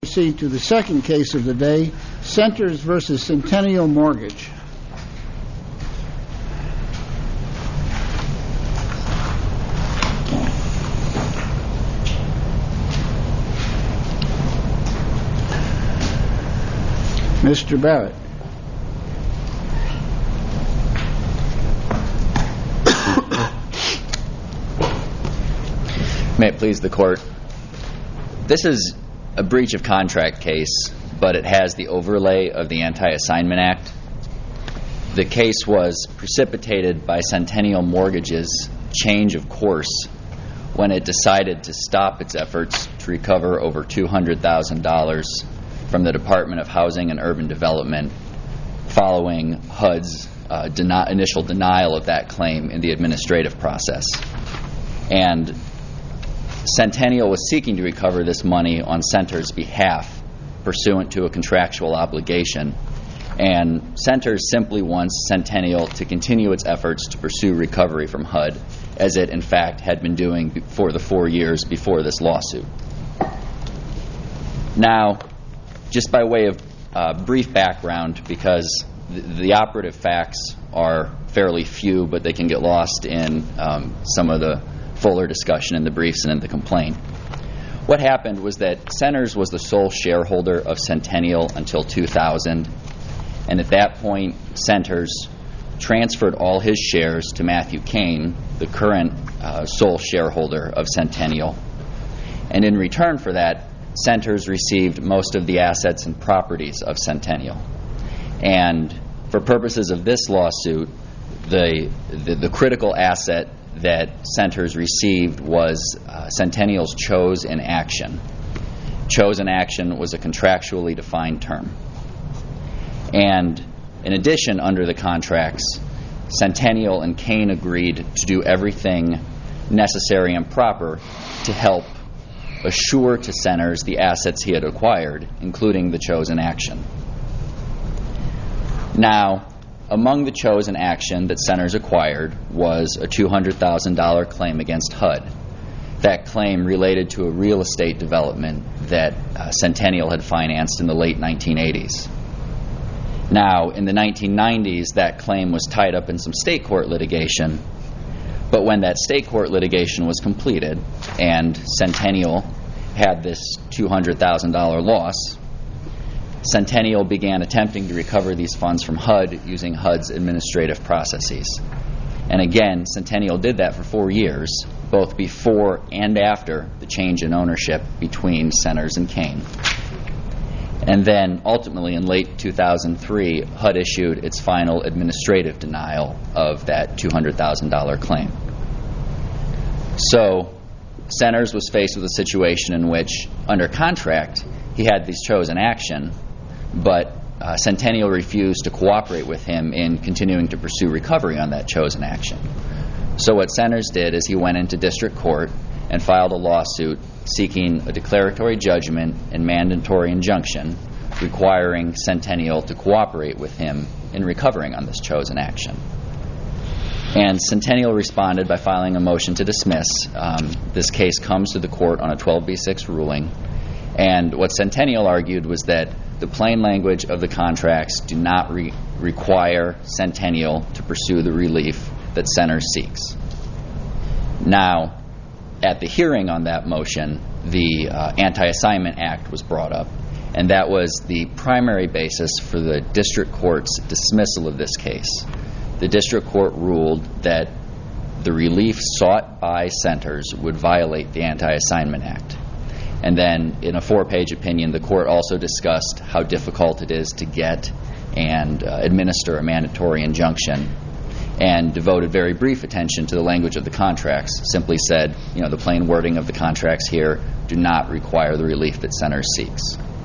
Proceed to the second case of the day, Centers versus Centennial Mortgage. Mr. Barrett. May it please the court. This is a breach of contract case, but it has the overlay of the Anti-Assignment Act. The case was precipitated by Centennial Mortgage's change of course when it decided to stop its efforts to recover over $200,000 from the Department of Housing and Urban Development following HUD's initial denial of that claim in the administrative process. And Centennial was seeking to recover this money on Centers' behalf pursuant to a contractual obligation, and Centers simply wants Centennial to continue its efforts to pursue recovery from HUD, as it in fact had been doing for the 4 years before this lawsuit. Now, just by way of brief background, because the operative facts are fairly few, but they can get lost in some of the fuller discussion in the briefs and in the complaint. What happened was that Centers was the sole shareholder of Centennial until 2000, and at that point Centers transferred all his shares to Matthew Kane, the current sole shareholder of Centennial. And in return for that, Centers received most of the assets and properties of Centennial. And for purposes of this lawsuit, the critical asset that Centers received was Centennial's chose in action. Chose in action was a contractually defined term. And in addition, under the contracts, Centennial and Kane agreed to do everything necessary and proper to help assure to Centers the assets he had acquired, including the chose in action. Now, among the chosen action that Centers acquired was a $200,000 claim against HUD. That claim related to a real estate development that Centennial had financed in the late 1980s. Now, in the 1990s, that claim was tied up in some state court litigation, but when that state court litigation was completed and Centennial had this $200,000 loss, Centennial began attempting to recover these funds from HUD using HUD's administrative processes. And again, Centennial did that for 4 years, both before and after the change in ownership between Centers and Kane. And then ultimately in late 2003, HUD issued its final administrative denial of that $200,000 claim. So Centers was faced with a situation in which, under contract, he had these chosen action, but Centennial refused to cooperate with him in continuing to pursue recovery on that chosen action. So what Centers did is he went into district court and filed a lawsuit seeking a declaratory judgment and mandatory injunction requiring Centennial to cooperate with him in recovering on this chosen action. And Centennial responded by filing a motion to dismiss. This case comes to the court on a 12b6 ruling. And what Centennial argued was that the plain language of the contracts do not require Centennial to pursue the relief that Centers seeks. Now, at the hearing on that motion, the Anti-Assignment Act was brought up, and that was the primary basis for the district court's dismissal of this case. The district court ruled that the relief sought by Centers would violate the Anti-Assignment Act. And then in a 4-page opinion, the court also discussed how difficult it is to get and administer a mandatory injunction, and devoted very brief attention to the language of the contracts. Simply said, the plain wording of the contracts here do not require the relief that Centers seeks.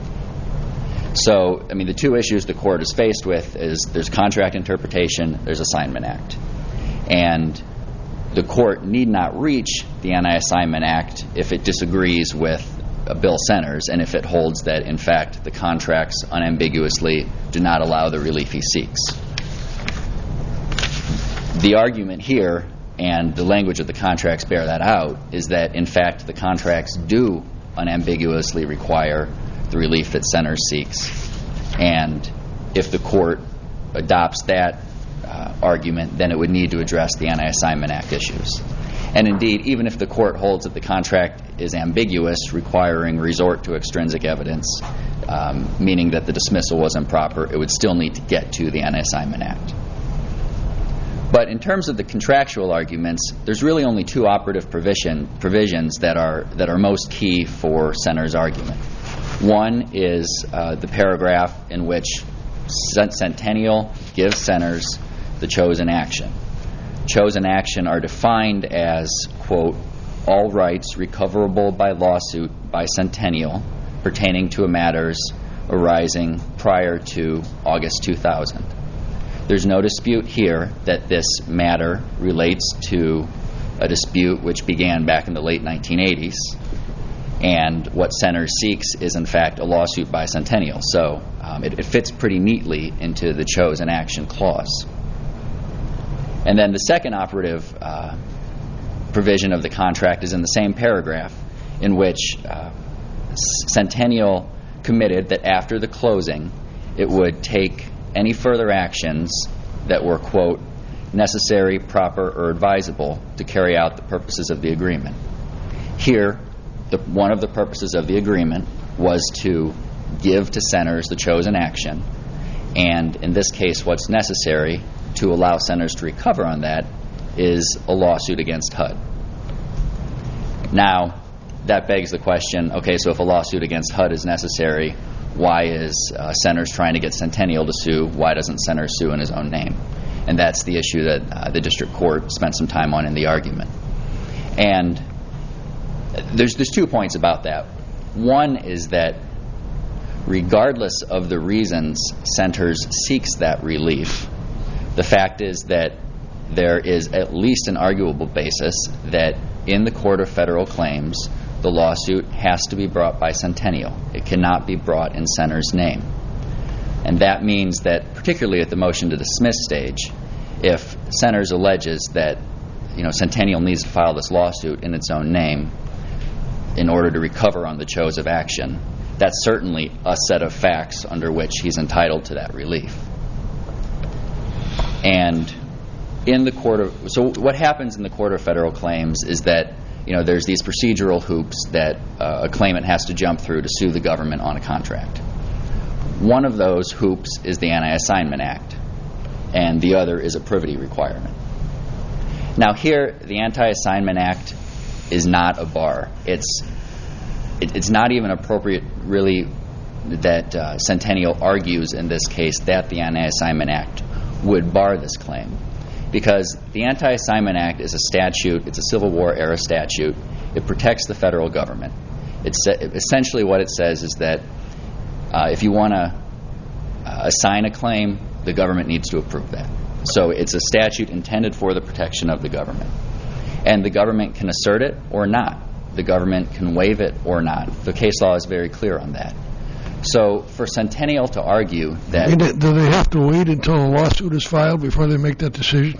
So, the two issues the court is faced with is there's contract interpretation, there's Assignment Act. And the court need not reach the Anti-Assignment Act if it disagrees with Bill Centers and if it holds that, in fact, the contracts unambiguously do not allow the relief he seeks. The argument here, and the language of the contracts bear that out, is that, in fact, the contracts do unambiguously require the relief that Centers seeks. And if the court adopts that argument, then it would need to address the Anti-Assignment Act issues. And indeed, even if the court holds that the contract is ambiguous, requiring resort to extrinsic evidence, meaning that the dismissal was improper, it would still need to get to the Anti-Assignment Act. But in terms of the contractual arguments, there's really only two operative provisions that are most key for Centers' argument. One is the paragraph in which Centennial gives Centers the chosen action. Chosen action are defined as, quote, all rights recoverable by lawsuit by Centennial pertaining to matters arising prior to August 2000. There's no dispute here that this matter relates to a dispute which began back in the late 1980s, and what Centers seeks is in fact a lawsuit by Centennial. So it fits pretty neatly into the chosen action clause. And then the second operative provision of the contract is in the same paragraph, in which Centennial committed that after the closing it would take any further actions that were, quote, necessary, proper, or advisable to carry out the purposes of the agreement. Here, one of the purposes of the agreement was to give to Centers the chosen action, and in this case what's necessary to allow Centers to recover on that is a lawsuit against HUD. Now, that begs the question, okay, so if a lawsuit against HUD is necessary, why is Centers trying to get Centennial to sue? Why doesn't Centers sue in his own name? And that's the issue that the district court spent some time on in the argument. And there's 2 points about that. One is that regardless of the reasons Centers seeks that relief, the fact is that there is at least an arguable basis that in the Court of Federal Claims, the lawsuit has to be brought by Centennial. It cannot be brought in Centers' name. And that means that, particularly at the motion to dismiss stage, if Centers alleges that Centennial needs to file this lawsuit in its own name in order to recover on the chose of action, that's certainly a set of facts under which he's entitled to that relief. And so what happens in the Court of Federal Claims is that there's these procedural hoops that a claimant has to jump through to sue the government on a contract. One of those hoops is the Anti-Assignment Act, and the other is a privity requirement. Now here, the Anti-Assignment Act is not a bar. It's not even appropriate, really, that Centennial argues in this case that the Anti-Assignment Act would bar this claim, because the Anti-Assignment Act is a statute. It's a Civil War era statute. It protects the federal government. Essentially what it says is that if you want to assign a claim, the government needs to approve that. So it's a statute intended for the protection of the government. And the government can assert it or not. The government can waive it or not. The case law is very clear on that. So for Centennial to argue that... Do they have to wait until a lawsuit is filed before they make that decision?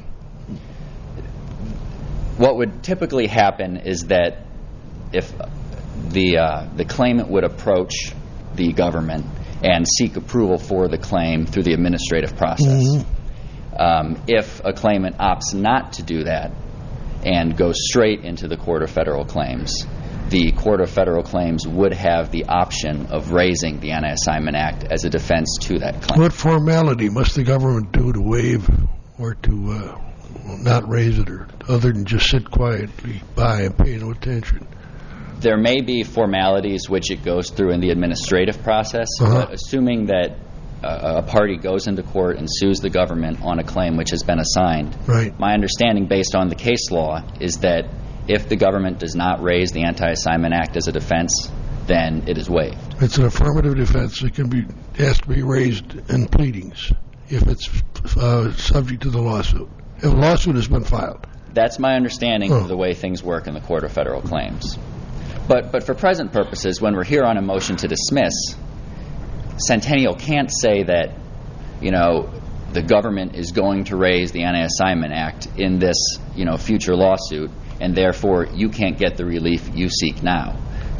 What would typically happen is that if the claimant would approach the government and seek approval for the claim through the administrative process. Mm-hmm. If a claimant opts not to do that and goes straight into the Court of Federal Claims, the Court of Federal Claims would have the option of raising the Anti-Assignment Act as a defense to that claim. What formality must the government do to waive or to not raise it, or other than just sit quietly by and pay no attention? There may be formalities which it goes through in the administrative process, but assuming that a party goes into court and sues the government on a claim which has been assigned, right. My understanding based on the case law is that if the government does not raise the Anti-Assignment Act as a defense, then it is waived. It's an affirmative defense. It has to be raised in pleadings if it's subject to the lawsuit. If a lawsuit has been filed. That's my understanding of the way things work in the Court of Federal Claims. But for present purposes, when we're here on a motion to dismiss, Centennial can't say that, the government is going to raise the Anti-Assignment Act in this, future lawsuit, and therefore you can't get the relief you seek now.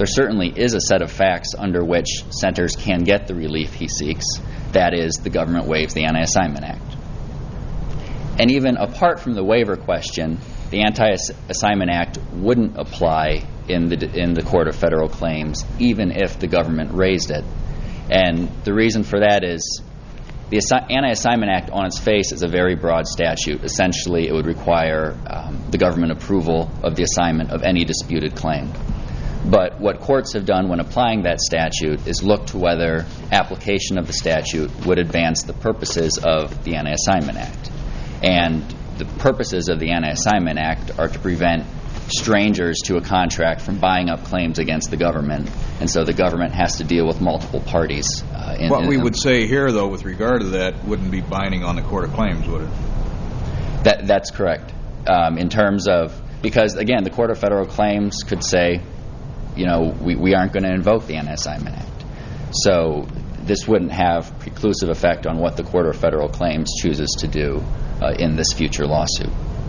there certainly is a set of facts under which Centers can get the relief he seeks. That is, the government waives the Anti-Assignment Act. And even apart from the waiver question, the Anti-Assignment Act wouldn't apply in the Court of Federal Claims, even if the government raised it. And the reason for that is the Anti-Assignment Act on its face is a very broad statute. Essentially, it would require the government approval of the assignment of any disputed claim. But what courts have done when applying that statute is look to whether application of the statute would advance the purposes of the Anti-Assignment Act. And the purposes of the Anti-Assignment Act are to prevent strangers to a contract from buying up claims against the government. And so the government has to deal with multiple parties. What we would say here, though, with regard to that, wouldn't be binding on the Court of Claims, would it? That's correct. In terms of, because, again, the Court of Federal Claims could say, we aren't going to invoke the Anti-Assignment Act. So this wouldn't have preclusive effect on what the Court of Federal Claims chooses to do in this future lawsuit.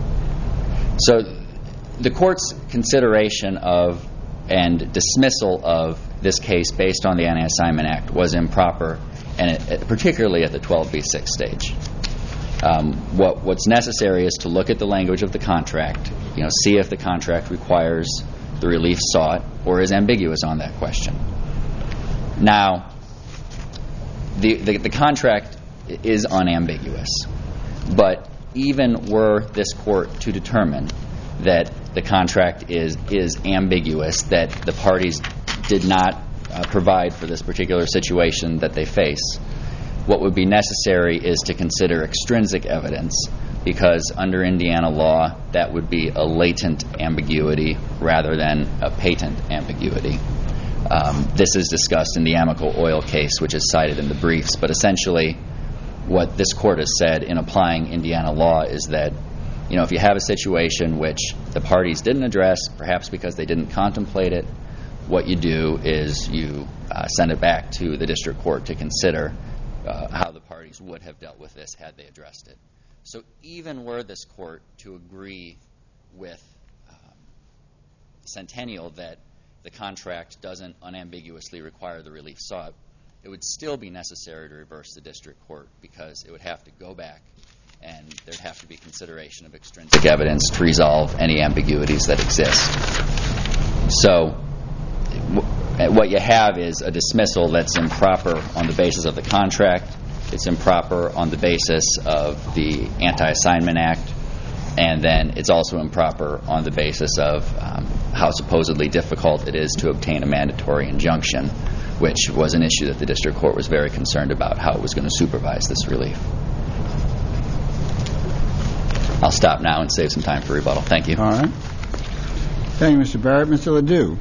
So the court's consideration of and dismissal of this case based on the Anti-Assignment Act was improper, and particularly at the 12b6 stage. What's necessary is to look at the language of the contract, see if the contract requires the relief sought or is ambiguous on that question. Now, the contract is unambiguous, but even were this court to determine that the contract is ambiguous, that the parties did not provide for this particular situation that they face, what would be necessary is to consider extrinsic evidence, because under Indiana law, that would be a latent ambiguity rather than a patent ambiguity. This is discussed in the Amoco Oil case, which is cited in the briefs, but essentially what this court has said in applying Indiana law is that if you have a situation which the parties didn't address, perhaps because they didn't contemplate it, what you do is you send it back to the district court to consider how the parties would have dealt with this had they addressed it. So even were this court to agree with Centennial that the contract doesn't unambiguously require the relief sought, it would still be necessary to reverse the district court, because it would have to go back and there'd have to be consideration of extrinsic evidence to resolve any ambiguities that exist. So what you have is a dismissal that's improper on the basis of the contract, it's improper on the basis of the Anti-Assignment Act, and then it's also improper on the basis of how supposedly difficult it is to obtain a mandatory injunction, which was an issue that the district court was very concerned about, how it was going to supervise this relief. I'll stop now and save some time for rebuttal. Thank you. All right. Thank you, Mr. Barrett. Mr. Ledoux.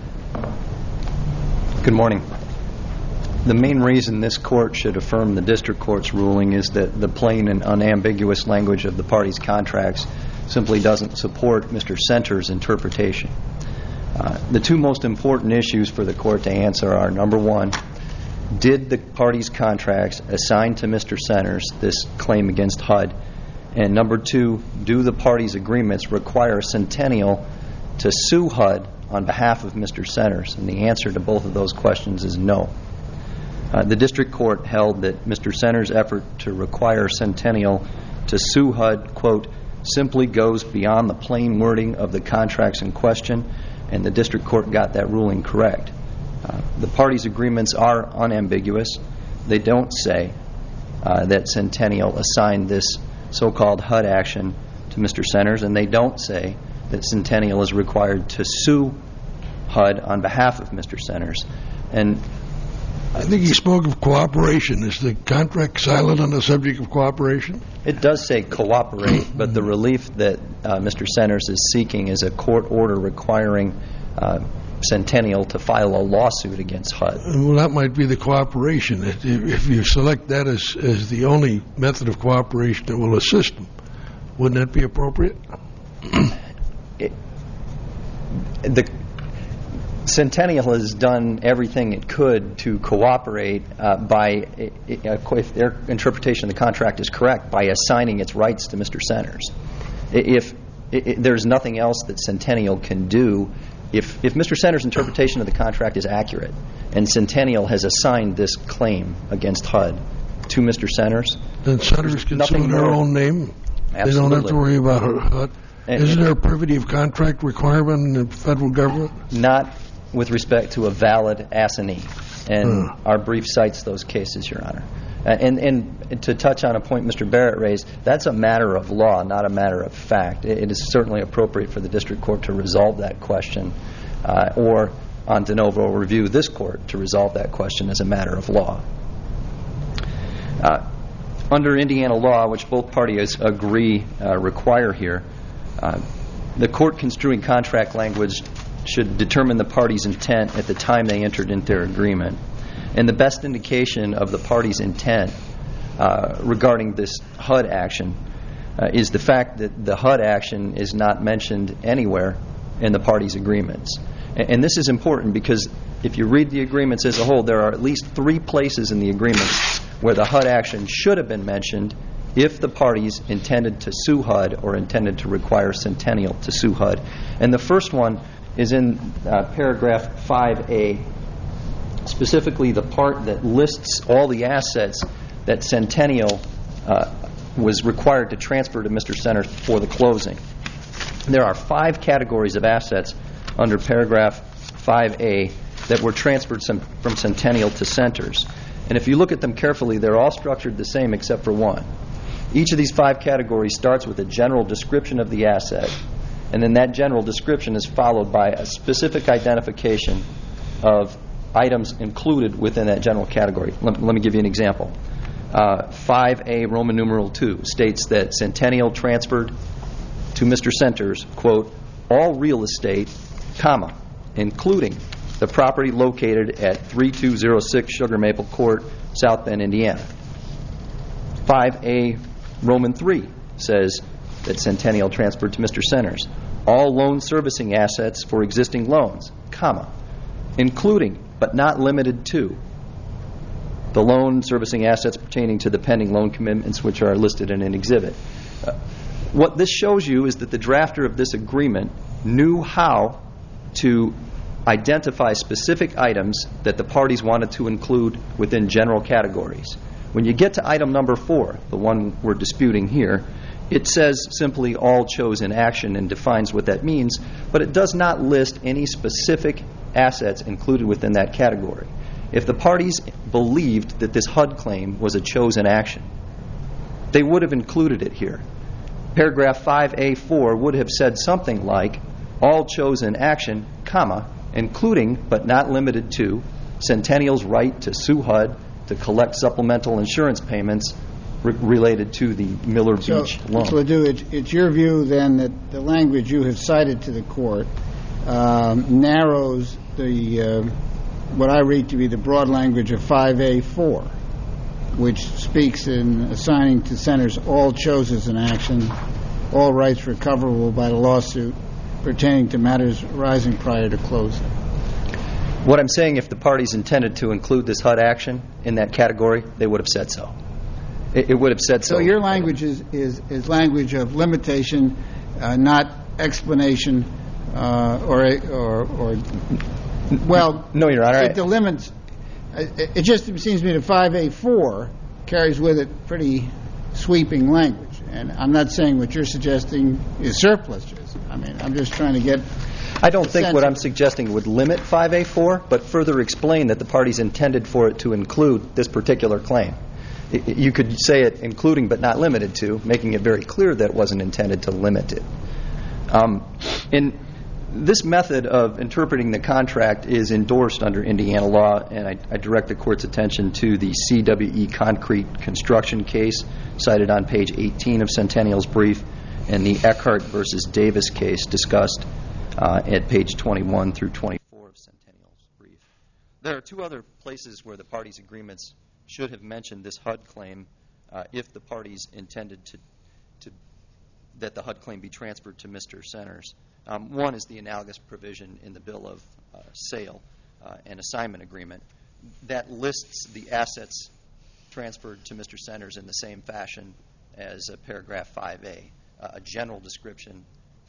Good morning. The main reason this court should affirm the district court's ruling is that the plain and unambiguous language of the parties' contracts simply doesn't support Mr. Center's interpretation. The two most important issues for the court to answer are, number one, did the parties' contracts assign to Mr. Centers this claim against HUD? And number two, do the parties' agreements require Centennial to sue HUD on behalf of Mr. Centers? And the answer to both of those questions is no. The district court held that Mr. Centers' effort to require Centennial to sue HUD, quote, simply goes beyond the plain wording of the contracts in question, and the district court got that ruling correct. The parties' agreements are unambiguous. They don't say that Centennial assigned this so-called HUD action to Mr. Centers, and they don't say that Centennial is required to sue HUD on behalf of Mr. Centers. And I think he spoke of cooperation. Is the contract silent on the subject of cooperation? It does say cooperate, but the relief that Mr. Centers is seeking is a court order requiring Centennial to file a lawsuit against HUD. Well, that might be the cooperation. If you select that as the only method of cooperation that will assist them, wouldn't that be appropriate? Centennial has done everything it could to cooperate if their interpretation of the contract is correct, by assigning its rights to Mr. Centers. If there's nothing else that Centennial can do if Mr. Centers' interpretation of the contract is accurate and Centennial has assigned this claim against HUD to Mr. Centers, then Centers can sue in their own name. Absolutely. They don't have to worry about HUD. Isn't there a privity of contract requirement in the federal government? Not with respect to a valid assignee. And our brief cites those cases, Your Honor. And to touch on a point Mr. Barrett raised, that's a matter of law, not a matter of fact. It is certainly appropriate for the district court to resolve that question, or on de novo review this court to resolve that question as a matter of law. Under Indiana law, which both parties agree require here, the court construing contract language should determine the party's intent at the time they entered into their agreement. And the best indication of the party's intent regarding this HUD action is the fact that the HUD action is not mentioned anywhere in the party's agreements. And this is important because if you read the agreements as a whole, there are at least 3 places in the agreements where the HUD action should have been mentioned if the parties intended to sue HUD or intended to require Centennial to sue HUD. And the first one is in paragraph 5A, specifically the part that lists all the assets that Centennial was required to transfer to Mr. Centers before the closing. There are 5 categories of assets under paragraph 5A that were transferred from Centennial to Centers. And if you look at them carefully, they're all structured the same except for one. Each of these 5 categories starts with a general description of the asset, and then that general description is followed by a specific identification of items included within that general category. Let me give you an example. 5A Roman numeral 2 states that Centennial transferred to Mr. Centers, quote, all real estate, comma, including the property located at 3206 Sugar Maple Court, South Bend, Indiana. 5A Roman 3 says that Centennial transferred to Mr. Centers all loan servicing assets for existing loans, comma, including but not limited to the loan servicing assets pertaining to the pending loan commitments which are listed in an exhibit. What this shows you is that the drafter of this agreement knew how to identify specific items that the parties wanted to include within general categories. When you get to item number 4, the one we're disputing here, it says simply all chosen action and defines what that means, but it does not list any specific assets included within that category. If the parties believed that this HUD claim was a chosen action, they would have included it here. Paragraph 5A4 would have said something like all chosen action, comma, including but not limited to Centennial's right to sue HUD to collect supplemental insurance payments related to the Miller Beach loan. So, Ledoux, it's your view then that the language you have cited to the court narrows the what I read to be the broad language of 5A4, which speaks in assigning to Centers all chosen in action, all rights recoverable by the lawsuit pertaining to matters arising prior to closing. What I'm saying, if the parties intended to include this HUD action in that category, they would have said so. It would have said so. So your language is language of limitation, not explanation, well, no, Your Honor. It delimits. It just seems to me that 5A4 carries with it pretty sweeping language, and I'm not saying what you're suggesting is surplusage. I mean, I'm just trying to get. I don't think what I'm suggesting would limit 5A4, but further explain that the parties intended for it to include this particular claim. You could say it including but not limited to, making it very clear that it wasn't intended to limit it. In this method of interpreting the contract is endorsed under Indiana law, and I direct the Court's attention to the CWE concrete construction case cited on page 18 of Centennial's brief, and the Eckhart versus Davis case discussed at page 21 through 24 of Centennial's brief. There are 2 other places where the parties' agreements should have mentioned this HUD claim if the parties intended that the HUD claim be transferred to Mr. Centers. One is the analogous provision in the bill of sale and assignment agreement that lists the assets transferred to Mr. Centers in the same fashion as paragraph 5A, a general description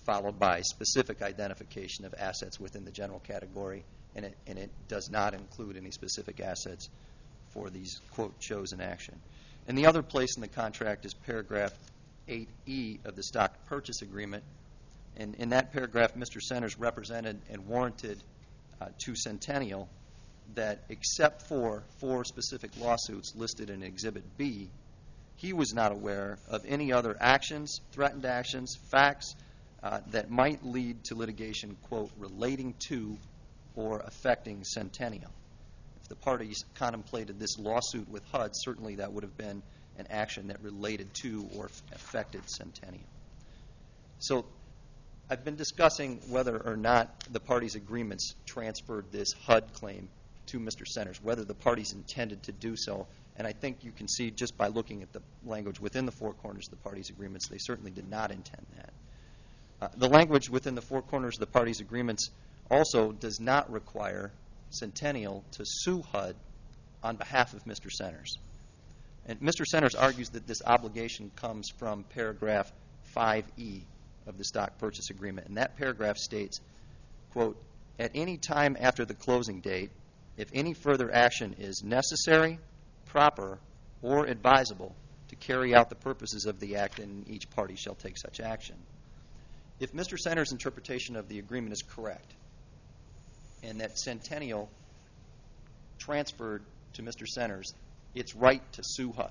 followed by specific identification of assets within the general category, and it does not include any specific assets for these, quote, chosen action. And the other place in the contract is paragraph 8E of the stock purchase agreement. And in that paragraph, Mr. Centers represented and warranted to Centennial that except for 4 specific lawsuits listed in Exhibit B, he was not aware of any other actions, threatened actions, facts that might lead to litigation, quote, relating to or affecting Centennial. If the parties contemplated this lawsuit with HUD, certainly that would have been an action that related to or affected Centennial. So I've been discussing whether or not the parties' agreements transferred this HUD claim to Mr. Centers, whether the parties intended to do so. And I think you can see just by looking at the language within the 4 corners of the parties' agreements, they certainly did not intend that. The language within the 4 corners of the parties' agreements also does not require Centennial to sue HUD on behalf of Mr. Centers. And Mr. Centers argues that this obligation comes from paragraph 5E of the stock purchase agreement. And that paragraph states, quote, at any time after the closing date, if any further action is necessary, proper, or advisable to carry out the purposes of the act, then each party shall take such action. If Mr. Centers' interpretation of the agreement is correct, and that Centennial transferred to Mr. Centers its right to sue HUD,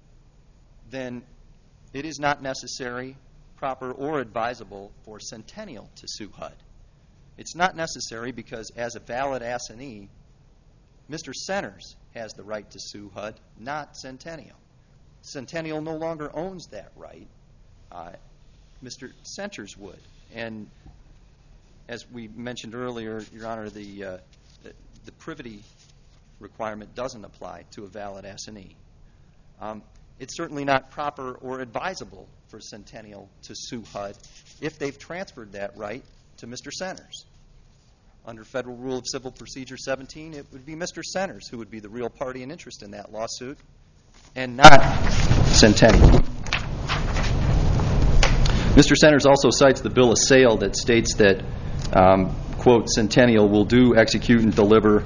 then it is not necessary, proper, or advisable for Centennial to sue HUD. It's not necessary because as a valid assignee, Mr. Centers has the right to sue HUD, not Centennial. Centennial no longer owns that right. Mr. Centers would. And as we mentioned earlier, Your Honor, the privity requirement doesn't apply to a valid assignee. It's certainly not proper or advisable for Centennial to sue HUD if they've transferred that right to Mr. Centers. Under Federal Rule of Civil Procedure 17, it would be Mr. Centers who would be the real party in interest in that lawsuit, and not Centennial. Mr. Centers also cites the bill of sale that states that, quote, Centennial will do, execute, and deliver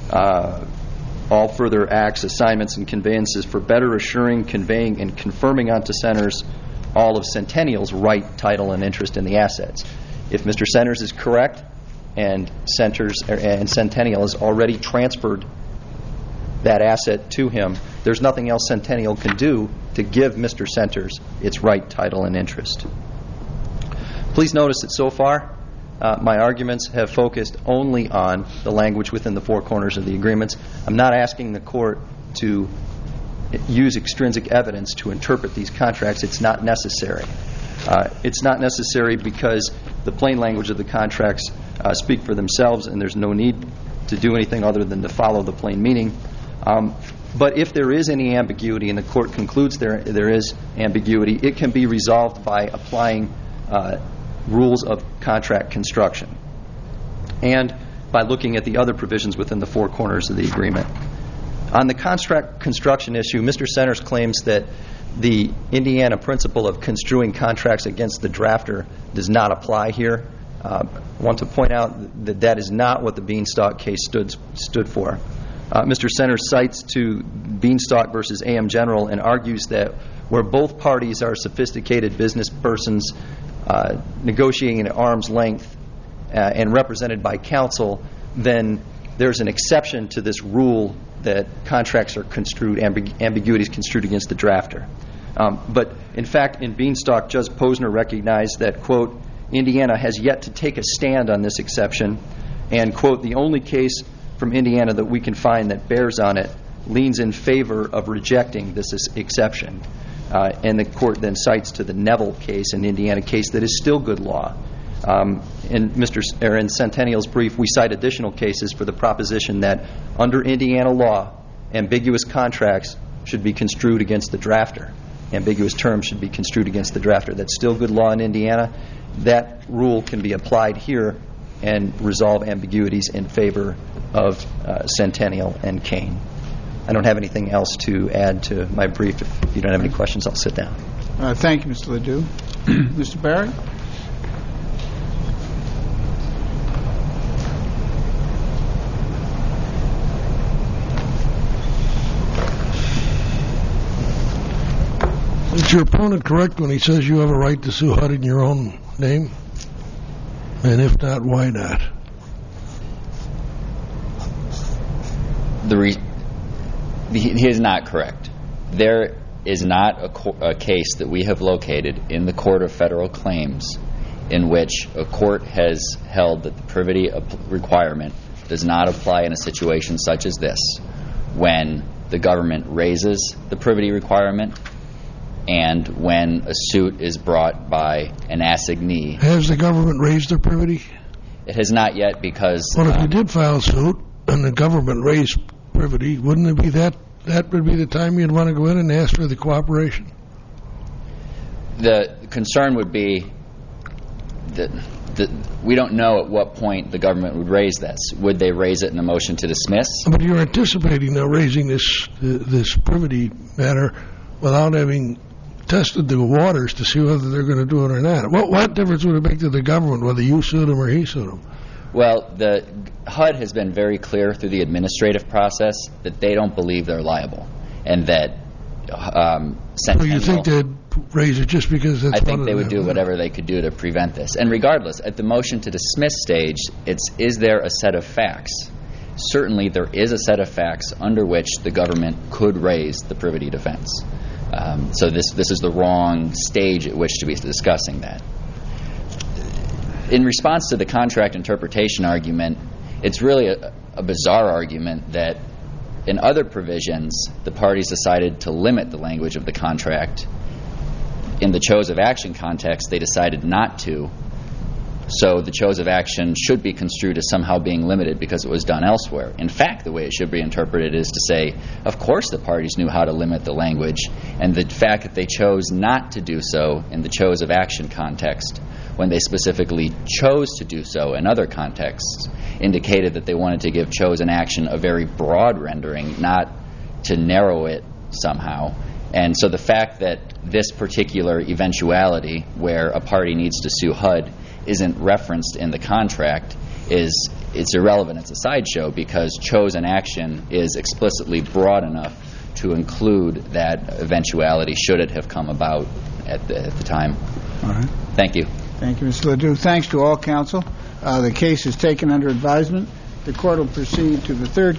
all further acts, assignments, and conveyances for better assuring, conveying, and confirming onto Centers all of Centennial's right, title, and interest in the assets. If Mr. Centers is correct and Centennial has already transferred that asset to him, there's nothing else Centennial can do to give Mr. Centers its right, title, and interest. Please notice that so far, my arguments have focused only on the language within the 4 corners of the agreements. I'm not asking the court to use extrinsic evidence to interpret these contracts. It's not necessary. It's not necessary because the plain language of the contracts speak for themselves, and there's no need to do anything other than to follow the plain meaning. But if there is any ambiguity and the court concludes there is ambiguity, it can be resolved by applying rules of contract construction and by looking at the other provisions within the 4 corners of the agreement. On the contract construction issue, Mr. Centers claims that the Indiana principle of construing contracts against the drafter does not apply here. I want to point out that that is not what the Beanstalk case stood for. Mr. Centers cites to Beanstalk versus AM General and argues that where both parties are sophisticated business persons negotiating at arm's length and represented by counsel, then there's an exception to this rule that contracts are construed, ambiguities construed against the drafter. But in fact, in Beanstalk, Judge Posner recognized that, quote, Indiana has yet to take a stand on this exception, and, quote, the only case from Indiana that we can find that bears on it leans in favor of rejecting this exception. And the court then cites to the Neville case, an Indiana case that is still good law. In Centennial's brief, we cite additional cases for the proposition that under Indiana law, ambiguous contracts should be construed against the drafter. Ambiguous terms should be construed against the drafter. That's still good law in Indiana. That rule can be applied here and resolve ambiguities in favor of Centennial and Kane. I don't have anything else to add to my brief. If you don't have any questions, I'll sit down. Thank you, Mr. Ledoux. Mr. Barry? Is your opponent correct when he says you have a right to sue HUD in your own name? And if not, why not? He is not correct. There is not a case that we have located in the Court of Federal Claims in which a court has held that the privity requirement does not apply in a situation such as this, when the government raises the privity requirement and when a suit is brought by an assignee. Has the government raised their privity? It has not yet, because... Well, if you did file a suit and the government raised privity, wouldn't it be that would be the time you'd want to go in and ask for the cooperation? The concern would be that we don't know at what point the government would raise this. Would they raise it in a motion to dismiss? But you're anticipating they're raising this privity matter without having tested the waters to see whether they're going to do it or not. What difference would it make to the government whether you sued them or he sued them? Well, the HUD has been very clear through the administrative process that they don't believe they're liable, and that Centennial... So you think they'd raise it just because that's... I think they would do whatever they could do to prevent this. And regardless, at the motion to dismiss stage, is there a set of facts? Certainly there is a set of facts under which the government could raise the privity defense. So this is the wrong stage at which to be discussing that. In response to the contract interpretation argument, it's really a bizarre argument that in other provisions, the parties decided to limit the language of the contract. In the chose of action context, they decided not to. So the chose of action should be construed as somehow being limited because it was done elsewhere. In fact, the way it should be interpreted is to say, of course the parties knew how to limit the language, and the fact that they chose not to do so in the chose of action context, when they specifically chose to do so in other contexts, indicated that they wanted to give chosen action a very broad rendering, not to narrow it somehow. And so the fact that this particular eventuality, where a party needs to sue HUD, isn't referenced in the contract, it's irrelevant. It's a sideshow, because chosen action is explicitly broad enough to include that eventuality should it have come about at the time. All right. Thank you. Thank you, Mr. Ledoux. Thanks to all counsel. The case is taken under advisement. The court will proceed to the third